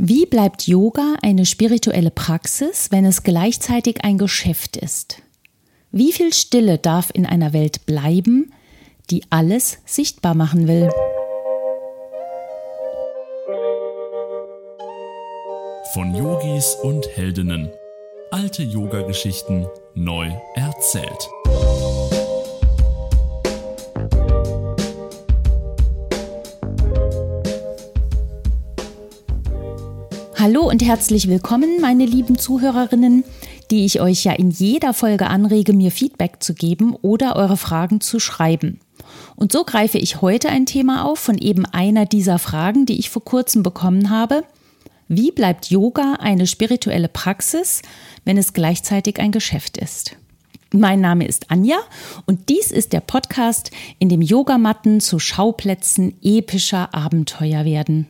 Wie bleibt Yoga eine spirituelle Praxis, wenn es gleichzeitig ein Geschäft ist? Wie viel Stille darf in einer Welt bleiben, die alles sichtbar machen will? Von Yogis und Heldinnen. Alte Yoga-Geschichten neu erzählt. Hallo und herzlich willkommen, meine lieben Zuhörerinnen, die ich euch ja in jeder Folge anrege, mir Feedback zu geben oder eure Fragen zu schreiben. Und so greife ich heute ein Thema auf von eben einer dieser Fragen, die ich vor kurzem bekommen habe. Wie bleibt Yoga eine spirituelle Praxis, wenn es gleichzeitig ein Geschäft ist? Mein Name ist Anja und dies ist der Podcast, in dem Yogamatten zu Schauplätzen epischer Abenteuer werden.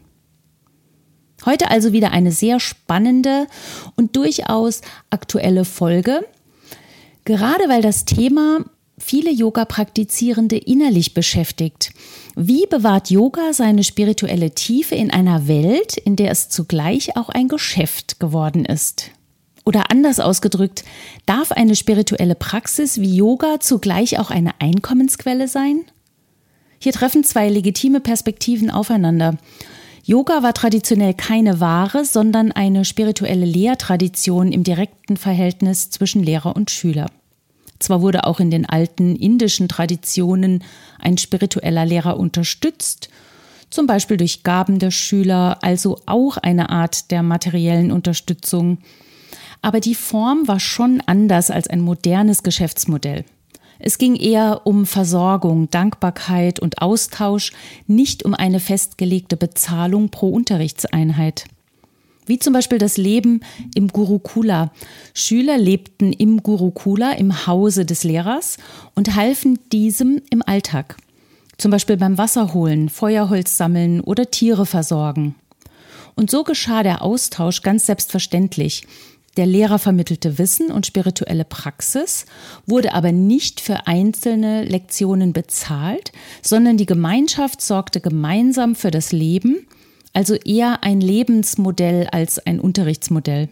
Heute also wieder eine sehr spannende und durchaus aktuelle Folge, gerade weil das Thema viele Yoga-Praktizierende innerlich beschäftigt. Wie bewahrt Yoga seine spirituelle Tiefe in einer Welt, in der es zugleich auch ein Geschäft geworden ist? Oder anders ausgedrückt, darf eine spirituelle Praxis wie Yoga zugleich auch eine Einkommensquelle sein? Hier treffen zwei legitime Perspektiven aufeinander. Yoga war traditionell keine Ware, sondern eine spirituelle Lehrtradition im direkten Verhältnis zwischen Lehrer und Schüler. Zwar wurde auch in den alten indischen Traditionen ein spiritueller Lehrer unterstützt, zum Beispiel durch Gaben der Schüler, also auch eine Art der materiellen Unterstützung. Aber die Form war schon anders als ein modernes Geschäftsmodell. Es ging eher um Versorgung, Dankbarkeit und Austausch, nicht um eine festgelegte Bezahlung pro Unterrichtseinheit. Wie zum Beispiel das Leben im Gurukula. Schüler lebten im Gurukula, im Hause des Lehrers, und halfen diesem im Alltag. Zum Beispiel beim Wasserholen, Feuerholz sammeln oder Tiere versorgen. Und so geschah der Austausch ganz selbstverständlich. Der Lehrer vermittelte Wissen und spirituelle Praxis, wurde aber nicht für einzelne Lektionen bezahlt, sondern die Gemeinschaft sorgte gemeinsam für das Leben, also eher ein Lebensmodell als ein Unterrichtsmodell.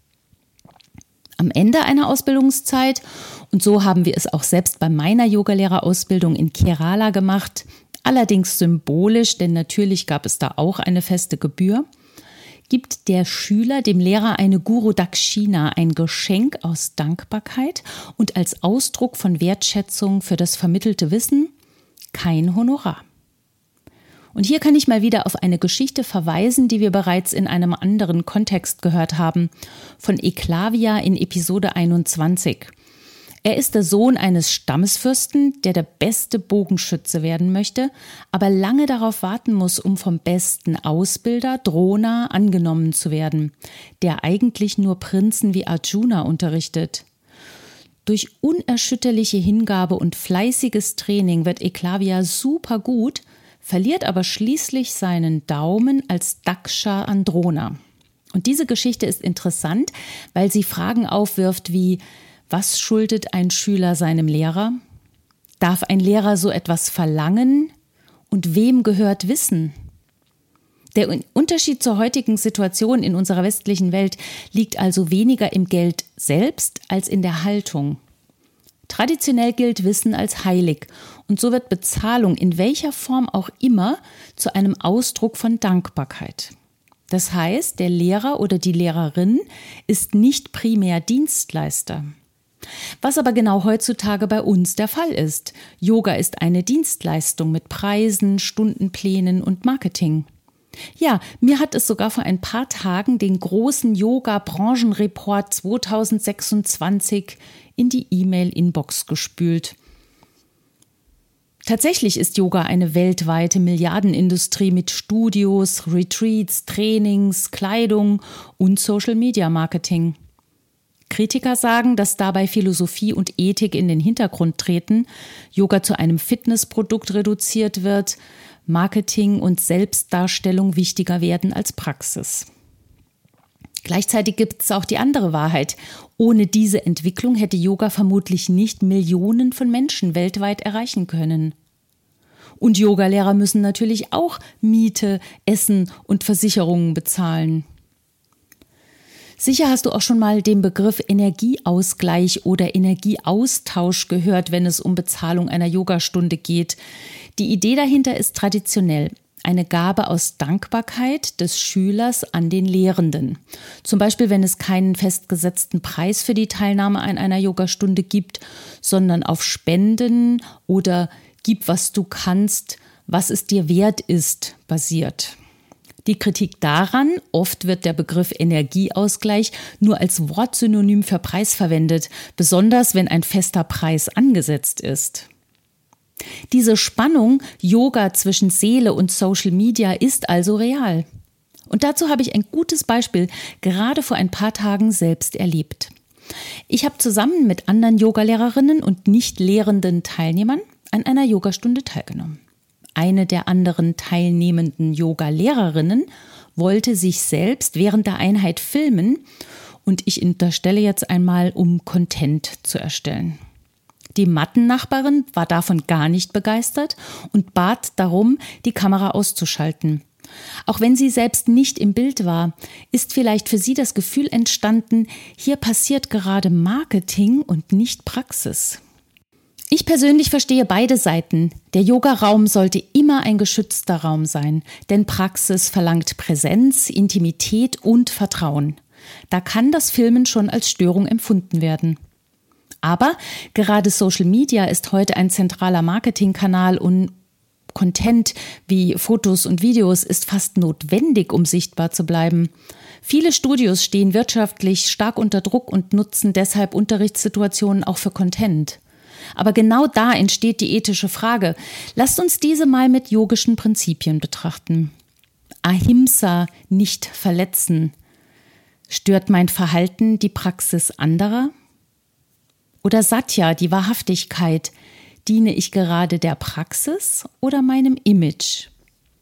Am Ende einer Ausbildungszeit, und so haben wir es auch selbst bei meiner Yogalehrerausbildung in Kerala gemacht, allerdings symbolisch, denn natürlich gab es da auch eine feste Gebühr, gibt der Schüler dem Lehrer eine Guru Dakshina, ein Geschenk aus Dankbarkeit und als Ausdruck von Wertschätzung für das vermittelte Wissen kein Honorar. Und hier kann ich mal wieder auf eine Geschichte verweisen, die wir bereits in einem anderen Kontext gehört haben, von Eklavya in Episode 21. Er ist der Sohn eines Stammesfürsten, der beste Bogenschütze werden möchte, aber lange darauf warten muss, um vom besten Ausbilder, Drona, angenommen zu werden, der eigentlich nur Prinzen wie Arjuna unterrichtet. Durch unerschütterliche Hingabe und fleißiges Training wird Eklavya super gut, verliert aber schließlich seinen Daumen als Daksha an Drona. Und diese Geschichte ist interessant, weil sie Fragen aufwirft wie: Was schuldet ein Schüler seinem Lehrer? Darf ein Lehrer so etwas verlangen? Und wem gehört Wissen? Der Unterschied zur heutigen Situation in unserer westlichen Welt liegt also weniger im Geld selbst als in der Haltung. Traditionell gilt Wissen als heilig und so wird Bezahlung in welcher Form auch immer zu einem Ausdruck von Dankbarkeit. Das heißt, der Lehrer oder die Lehrerin ist nicht primär Dienstleister. Was aber genau heutzutage bei uns der Fall ist. Yoga ist eine Dienstleistung mit Preisen, Stundenplänen und Marketing. Ja, mir hat es sogar vor ein paar Tagen den großen Yoga-Branchenreport 2026 in die E-Mail-Inbox gespült. Tatsächlich ist Yoga eine weltweite Milliardenindustrie mit Studios, Retreats, Trainings, Kleidung und Social-Media-Marketing. Kritiker sagen, dass dabei Philosophie und Ethik in den Hintergrund treten, Yoga zu einem Fitnessprodukt reduziert wird, Marketing und Selbstdarstellung wichtiger werden als Praxis. Gleichzeitig gibt es auch die andere Wahrheit. Ohne diese Entwicklung hätte Yoga vermutlich nicht Millionen von Menschen weltweit erreichen können. Und Yogalehrer müssen natürlich auch Miete, Essen und Versicherungen bezahlen. Sicher hast du auch schon mal den Begriff Energieausgleich oder Energieaustausch gehört, wenn es um Bezahlung einer Yogastunde geht. Die Idee dahinter ist traditionell eine Gabe aus Dankbarkeit des Schülers an den Lehrenden. Zum Beispiel, wenn es keinen festgesetzten Preis für die Teilnahme an einer Yogastunde gibt, sondern auf Spenden oder gib, was du kannst, was es dir wert ist, basiert. Die Kritik daran, oft wird der Begriff Energieausgleich nur als Wortsynonym für Preis verwendet, besonders wenn ein fester Preis angesetzt ist. Diese Spannung Yoga zwischen Seele und Social Media ist also real. Und dazu habe ich ein gutes Beispiel gerade vor ein paar Tagen selbst erlebt. Ich habe zusammen mit anderen Yogalehrerinnen und nicht lehrenden Teilnehmern an einer Yogastunde teilgenommen. Eine der anderen teilnehmenden Yoga-Lehrerinnen wollte sich selbst während der Einheit filmen und ich unterstelle jetzt einmal, um Content zu erstellen. Die Mattennachbarin war davon gar nicht begeistert und bat darum, die Kamera auszuschalten. Auch wenn sie selbst nicht im Bild war, ist vielleicht für sie das Gefühl entstanden, hier passiert gerade Marketing und nicht Praxis. Ich persönlich verstehe beide Seiten. Der Yogaraum sollte immer ein geschützter Raum sein, denn Praxis verlangt Präsenz, Intimität und Vertrauen. Da kann das Filmen schon als Störung empfunden werden. Aber gerade Social Media ist heute ein zentraler Marketingkanal und Content wie Fotos und Videos ist fast notwendig, um sichtbar zu bleiben. Viele Studios stehen wirtschaftlich stark unter Druck und nutzen deshalb Unterrichtssituationen auch für Content. Aber genau da entsteht die ethische Frage. Lasst uns diese mal mit yogischen Prinzipien betrachten. Ahimsa, nicht verletzen. Stört mein Verhalten die Praxis anderer? Oder Satya, die Wahrhaftigkeit. Diene ich gerade der Praxis oder meinem Image?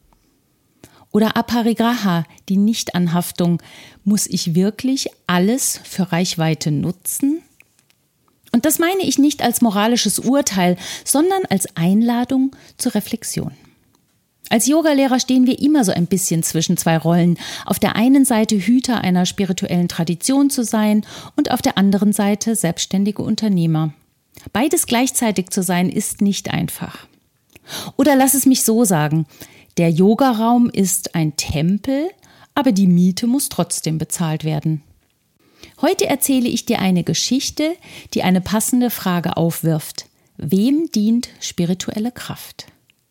Oder Aparigraha, die Nichtanhaftung. Muss ich wirklich alles für Reichweite nutzen? Und das meine ich nicht als moralisches Urteil, sondern als Einladung zur Reflexion. Als Yogalehrer stehen wir immer so ein bisschen zwischen zwei Rollen. Auf der einen Seite Hüter einer spirituellen Tradition zu sein und auf der anderen Seite selbstständige Unternehmer. Beides gleichzeitig zu sein, ist nicht einfach. Oder lass es mich so sagen, der Yogaraum ist ein Tempel, aber die Miete muss trotzdem bezahlt werden. Heute erzähle ich dir eine Geschichte, die eine passende Frage aufwirft. Wem dient spirituelle Kraft?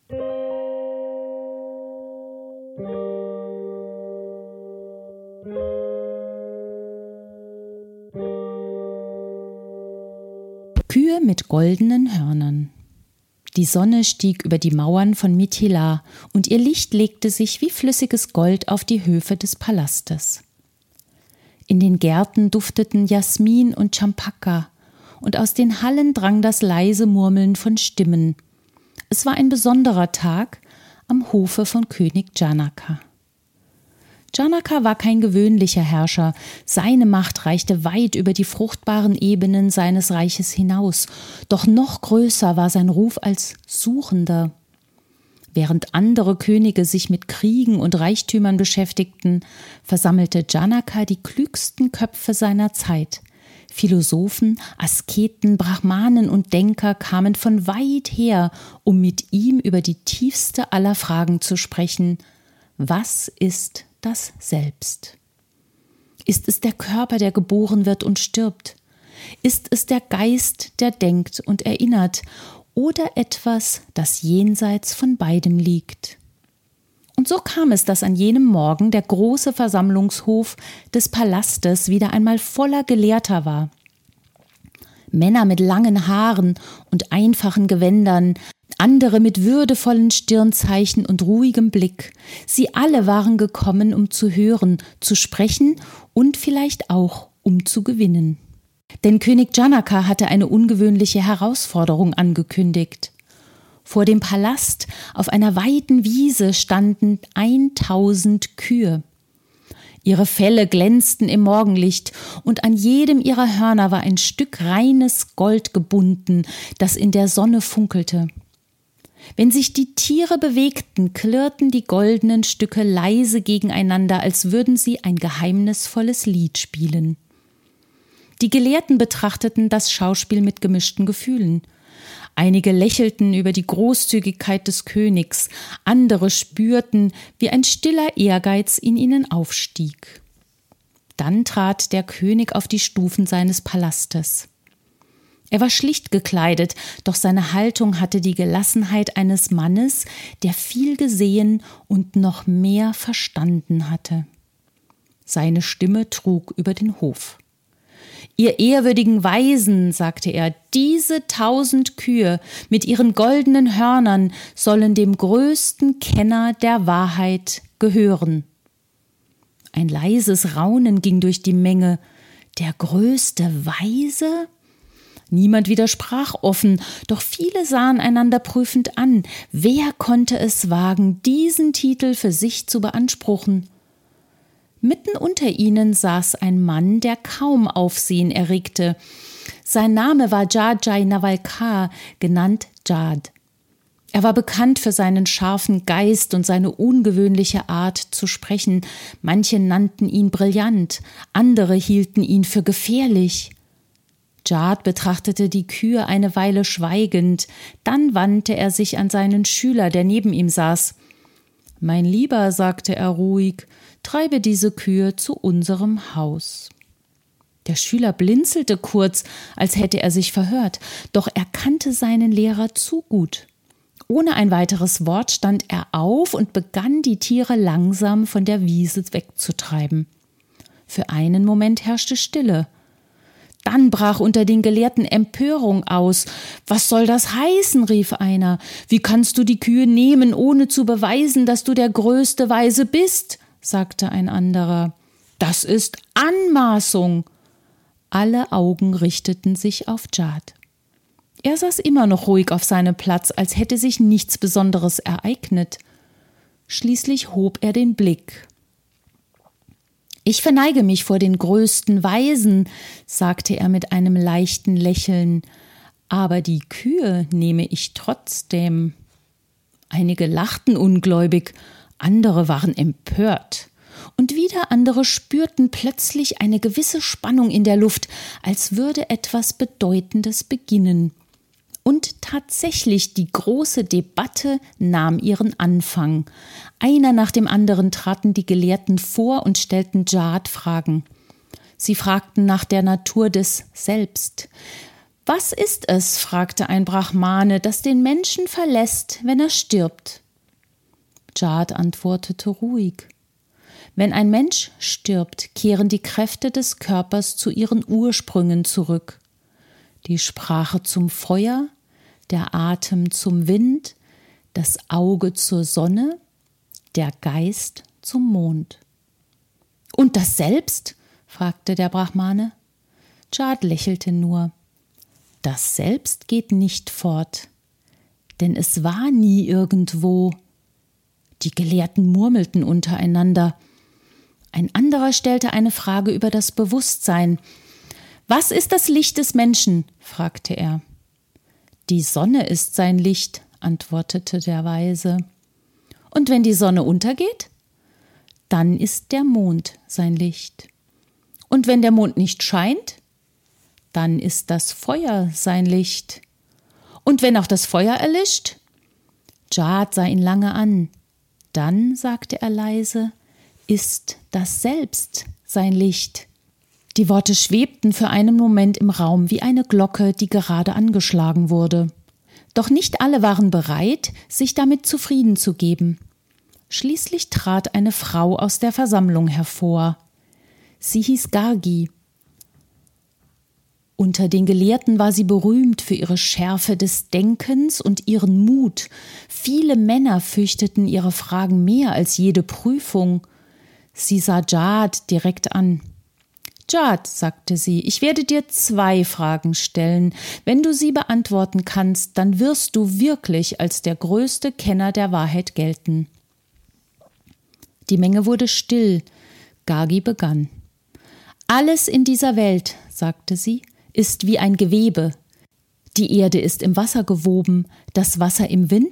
Kühe mit goldenen Hörnern. Die Sonne stieg über die Mauern von Mithila und ihr Licht legte sich wie flüssiges Gold auf die Höfe des Palastes. In den Gärten dufteten Jasmin und Champaka und aus den Hallen drang das leise Murmeln von Stimmen. Es war ein besonderer Tag am Hofe von König Janaka. Janaka war kein gewöhnlicher Herrscher. Seine Macht reichte weit über die fruchtbaren Ebenen seines Reiches hinaus. Doch noch größer war sein Ruf als Suchender. Während andere Könige sich mit Kriegen und Reichtümern beschäftigten, versammelte Janaka die klügsten Köpfe seiner Zeit. Philosophen, Asketen, Brahmanen und Denker kamen von weit her, um mit ihm über die tiefste aller Fragen zu sprechen. Was ist das Selbst? Ist es der Körper, der geboren wird und stirbt? Ist es der Geist, der denkt und erinnert? Oder etwas, das jenseits von beidem liegt? Und so kam es, dass an jenem Morgen der große Versammlungshof des Palastes wieder einmal voller Gelehrter war. Männer mit langen Haaren und einfachen Gewändern, andere mit würdevollen Stirnzeichen und ruhigem Blick. Sie alle waren gekommen, um zu hören, zu sprechen und vielleicht auch, um zu gewinnen. Denn König Janaka hatte eine ungewöhnliche Herausforderung angekündigt. Vor dem Palast auf einer weiten Wiese standen 1000 Kühe. Ihre Felle glänzten im Morgenlicht und an jedem ihrer Hörner war ein Stück reines Gold gebunden, das in der Sonne funkelte. Wenn sich die Tiere bewegten, klirrten die goldenen Stücke leise gegeneinander, als würden sie ein geheimnisvolles Lied spielen. Die Gelehrten betrachteten das Schauspiel mit gemischten Gefühlen. Einige lächelten über die Großzügigkeit des Königs, andere spürten, wie ein stiller Ehrgeiz in ihnen aufstieg. Dann trat der König auf die Stufen seines Palastes. Er war schlicht gekleidet, doch seine Haltung hatte die Gelassenheit eines Mannes, der viel gesehen und noch mehr verstanden hatte. Seine Stimme trug über den Hof. »Ihr ehrwürdigen Weisen«, sagte er, »diese 1000 Kühe mit ihren goldenen Hörnern sollen dem größten Kenner der Wahrheit gehören.« Ein leises Raunen ging durch die Menge. Der größte Weise? Niemand widersprach offen, doch viele sahen einander prüfend an. Wer konnte es wagen, diesen Titel für sich zu beanspruchen? Mitten unter ihnen saß ein Mann, der kaum Aufsehen erregte. Sein Name war Jajai Navalkar, genannt Jad. Er war bekannt für seinen scharfen Geist und seine ungewöhnliche Art zu sprechen. Manche nannten ihn brillant, andere hielten ihn für gefährlich. Jad betrachtete die Kühe eine Weile schweigend, dann wandte er sich an seinen Schüler, der neben ihm saß. »Mein Lieber«, sagte er ruhig, »treibe diese Kühe zu unserem Haus.« Der Schüler blinzelte kurz, als hätte er sich verhört, doch er kannte seinen Lehrer zu gut. Ohne ein weiteres Wort stand er auf und begann, die Tiere langsam von der Wiese wegzutreiben. Für einen Moment herrschte Stille. Dann brach unter den Gelehrten Empörung aus. »Was soll das heißen?«, rief einer. »Wie kannst du die Kühe nehmen, ohne zu beweisen, dass du der größte Weise bist?«, sagte ein anderer. »Das ist Anmaßung!« Alle Augen richteten sich auf Jad. Er saß immer noch ruhig auf seinem Platz, als hätte sich nichts Besonderes ereignet. Schließlich hob er den Blick. »Ich verneige mich vor den größten Weisen«, sagte er mit einem leichten Lächeln, »aber die Kühe nehme ich trotzdem.« Einige lachten ungläubig, andere waren empört. Und wieder andere spürten plötzlich eine gewisse Spannung in der Luft, als würde etwas Bedeutendes beginnen. Und tatsächlich, die große Debatte nahm ihren Anfang. Einer nach dem anderen traten die Gelehrten vor und stellten Jad Fragen. Sie fragten nach der Natur des Selbst. »Was ist es«, fragte ein Brahmane, »das den Menschen verlässt, wenn er stirbt?« Jad antwortete ruhig. »Wenn ein Mensch stirbt, kehren die Kräfte des Körpers zu ihren Ursprüngen zurück. Die Sprache zum Feuer, der Atem zum Wind, das Auge zur Sonne, der Geist zum Mond.« »Und das Selbst?«, fragte der Brahmane. Jad lächelte nur. »Das Selbst geht nicht fort, denn es war nie irgendwo.« Die Gelehrten murmelten untereinander. Ein anderer stellte eine Frage über das Bewusstsein. »Was ist das Licht des Menschen?«, fragte er. »Die Sonne ist sein Licht«, antwortete der Weise. »Und wenn die Sonne untergeht?« »Dann ist der Mond sein Licht.« »Und wenn der Mond nicht scheint?« »Dann ist das Feuer sein Licht.« »Und wenn auch das Feuer erlischt?« Jad sah ihn lange an. Dann, sagte er leise, »ist das Selbst sein Licht.« Die Worte schwebten für einen Moment im Raum wie eine Glocke, die gerade angeschlagen wurde. Doch nicht alle waren bereit, sich damit zufrieden zu geben. Schließlich trat eine Frau aus der Versammlung hervor. Sie hieß Gargi. Unter den Gelehrten war sie berühmt für ihre Schärfe des Denkens und ihren Mut. Viele Männer fürchteten ihre Fragen mehr als jede Prüfung. Sie sah Jad direkt an. »Jad«, sagte sie, »ich werde dir 2 Fragen stellen. Wenn du sie beantworten kannst, dann wirst du wirklich als der größte Kenner der Wahrheit gelten.« Die Menge wurde still. Gargi begann. »Alles in dieser Welt«, sagte sie, »ist wie ein Gewebe. Die Erde ist im Wasser gewoben, das Wasser im Wind,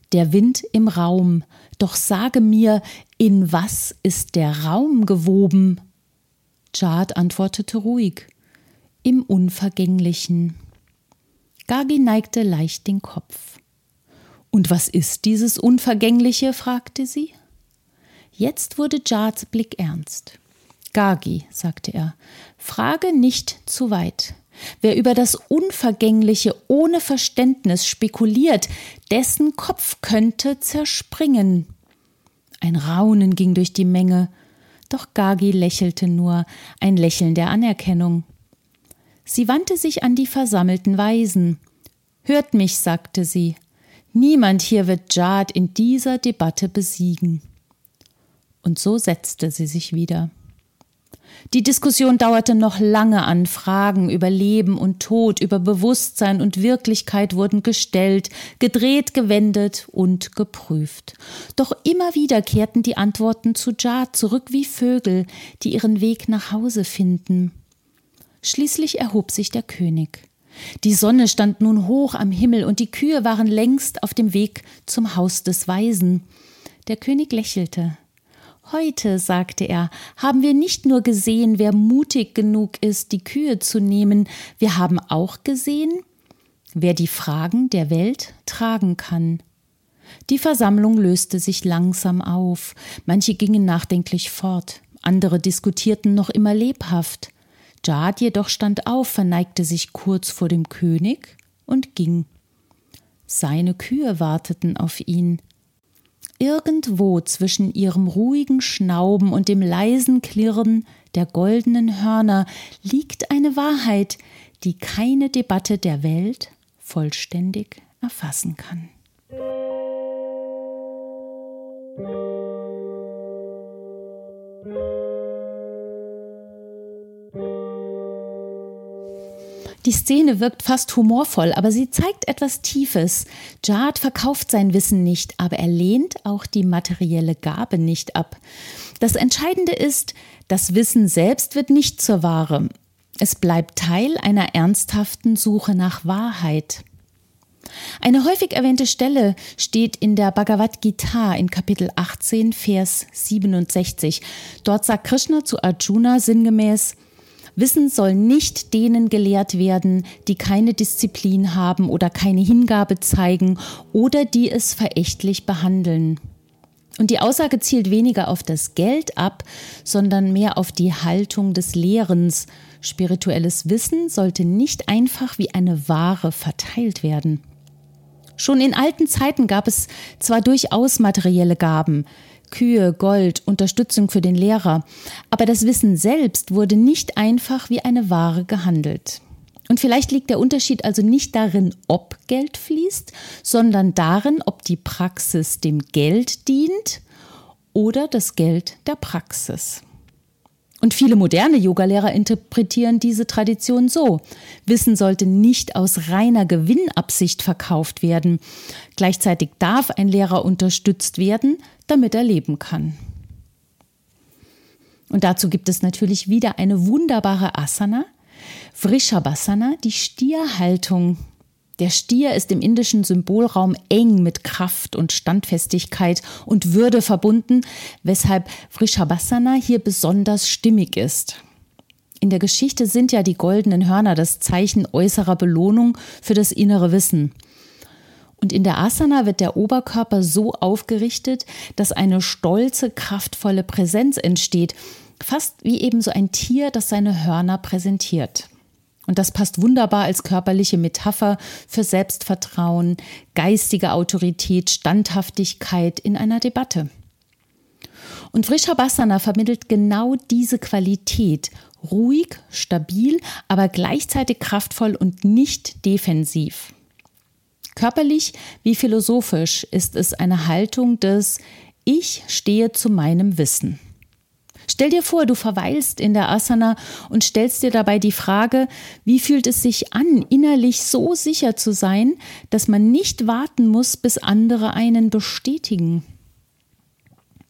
der Wind im Raum. Doch sage mir, in was ist der Raum gewoben? Jad antwortete ruhig, im Unvergänglichen. Gagi neigte leicht den Kopf. Und was ist dieses Unvergängliche? fragte sie. Jetzt wurde Jads Blick ernst. Gagi, sagte er, frage nicht zu weit. Wer über das Unvergängliche ohne Verständnis spekuliert, dessen Kopf könnte zerspringen. Ein Raunen ging durch die Menge, doch Gagi lächelte nur, ein Lächeln der Anerkennung. Sie wandte sich an die versammelten Weisen. »Hört mich«, sagte sie, »niemand hier wird Jad in dieser Debatte besiegen.« Und so setzte sie sich wieder. Die Diskussion dauerte noch lange an. Fragen über Leben und Tod, über Bewusstsein und Wirklichkeit wurden gestellt, gedreht, gewendet und geprüft. Doch immer wieder kehrten die Antworten zu Jad zurück wie Vögel, die ihren Weg nach Hause finden. Schließlich erhob sich der König. Die Sonne stand nun hoch am Himmel und die Kühe waren längst auf dem Weg zum Haus des Weisen. Der König lächelte. »Heute«, sagte er, »haben wir nicht nur gesehen, wer mutig genug ist, die Kühe zu nehmen, wir haben auch gesehen, wer die Fragen der Welt tragen kann.« Die Versammlung löste sich langsam auf. Manche gingen nachdenklich fort, andere diskutierten noch immer lebhaft. Jad jedoch stand auf, verneigte sich kurz vor dem König und ging. Seine Kühe warteten auf ihn. Irgendwo zwischen ihrem ruhigen Schnauben und dem leisen Klirren der goldenen Hörner liegt eine Wahrheit, die keine Debatte der Welt vollständig erfassen kann. Die Szene wirkt fast humorvoll, aber sie zeigt etwas Tiefes. Jad verkauft sein Wissen nicht, aber er lehnt auch die materielle Gabe nicht ab. Das Entscheidende ist, das Wissen selbst wird nicht zur Ware. Es bleibt Teil einer ernsthaften Suche nach Wahrheit. Eine häufig erwähnte Stelle steht in der Bhagavad Gita in Kapitel 18, Vers 67. Dort sagt Krishna zu Arjuna sinngemäß: Wissen soll nicht denen gelehrt werden, die keine Disziplin haben oder keine Hingabe zeigen oder die es verächtlich behandeln. Und die Aussage zielt weniger auf das Geld ab, sondern mehr auf die Haltung des Lehrens. Spirituelles Wissen sollte nicht einfach wie eine Ware verteilt werden. Schon in alten Zeiten gab es zwar durchaus materielle Gaben, Kühe, Gold, Unterstützung für den Lehrer, aber das Wissen selbst wurde nicht einfach wie eine Ware gehandelt. Und vielleicht liegt der Unterschied also nicht darin, ob Geld fließt, sondern darin, ob die Praxis dem Geld dient oder das Geld der Praxis. Und viele moderne Yogalehrer interpretieren diese Tradition so: Wissen sollte nicht aus reiner Gewinnabsicht verkauft werden. Gleichzeitig darf ein Lehrer unterstützt werden, damit er leben kann. Und dazu gibt es natürlich wieder eine wunderbare Asana, Vrishabhasana, die Stierhaltung. Der Stier ist im indischen Symbolraum eng mit Kraft und Standfestigkeit und Würde verbunden, weshalb Vrishabhasana hier besonders stimmig ist. In der Geschichte sind ja die goldenen Hörner das Zeichen äußerer Belohnung für das innere Wissen. Und in der Asana wird der Oberkörper so aufgerichtet, dass eine stolze, kraftvolle Präsenz entsteht, fast wie eben so ein Tier, das seine Hörner präsentiert. Und das passt wunderbar als körperliche Metapher für Selbstvertrauen, geistige Autorität, Standhaftigkeit in einer Debatte. Und Vrishabhasana vermittelt genau diese Qualität, ruhig, stabil, aber gleichzeitig kraftvoll und nicht defensiv. Körperlich wie philosophisch ist es eine Haltung des Ich stehe zu meinem Wissen. Stell dir vor, du verweilst in der Asana und stellst dir dabei die Frage, wie fühlt es sich an, innerlich so sicher zu sein, dass man nicht warten muss, bis andere einen bestätigen.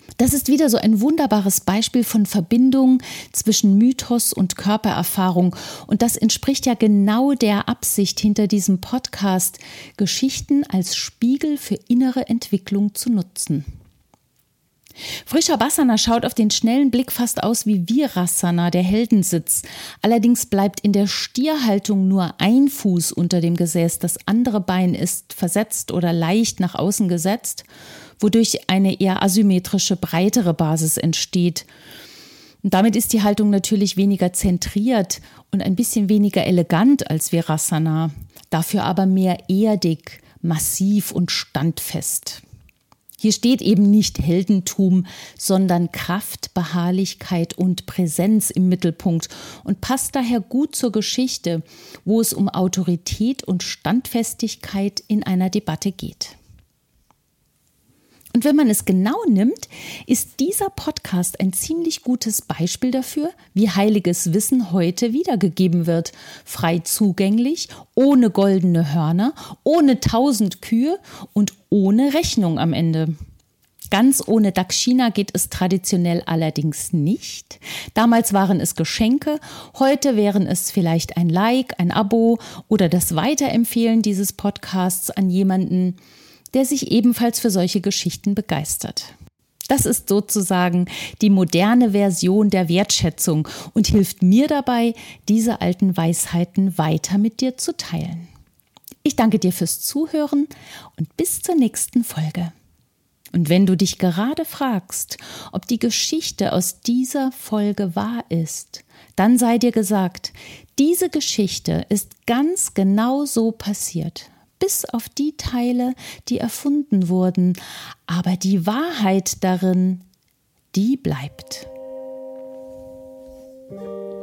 Das ist wieder so ein wunderbares Beispiel von Verbindung zwischen Mythos und Körpererfahrung. Und das entspricht ja genau der Absicht hinter diesem Podcast, Geschichten als Spiegel für innere Entwicklung zu nutzen. Vrishabhasana schaut auf den schnellen Blick fast aus wie Virasana, der Heldensitz. Allerdings bleibt in der Stierhaltung nur ein Fuß unter dem Gesäß, das andere Bein ist versetzt oder leicht nach außen gesetzt, wodurch eine eher asymmetrische, breitere Basis entsteht. Und damit ist die Haltung natürlich weniger zentriert und ein bisschen weniger elegant als Virasana, dafür aber mehr erdig, massiv und standfest. Hier steht eben nicht Heldentum, sondern Kraft, Beharrlichkeit und Präsenz im Mittelpunkt und passt daher gut zur Geschichte, wo es um Autorität und Standfestigkeit in einer Debatte geht. Und wenn man es genau nimmt, ist dieser Podcast ein ziemlich gutes Beispiel dafür, wie heiliges Wissen heute wiedergegeben wird. Frei zugänglich, ohne goldene Hörner, ohne 1000 Kühe und ohne Rechnung am Ende. Ganz ohne Dakshina geht es traditionell allerdings nicht. Damals waren es Geschenke, heute wären es vielleicht ein Like, ein Abo oder das Weiterempfehlen dieses Podcasts an jemanden, der sich ebenfalls für solche Geschichten begeistert. Das ist sozusagen die moderne Version der Wertschätzung und hilft mir dabei, diese alten Weisheiten weiter mit dir zu teilen. Ich danke dir fürs Zuhören und bis zur nächsten Folge. Und wenn du dich gerade fragst, ob die Geschichte aus dieser Folge wahr ist, dann sei dir gesagt, diese Geschichte ist ganz genau so passiert. Bis auf die Teile, die erfunden wurden, aber die Wahrheit darin, die bleibt.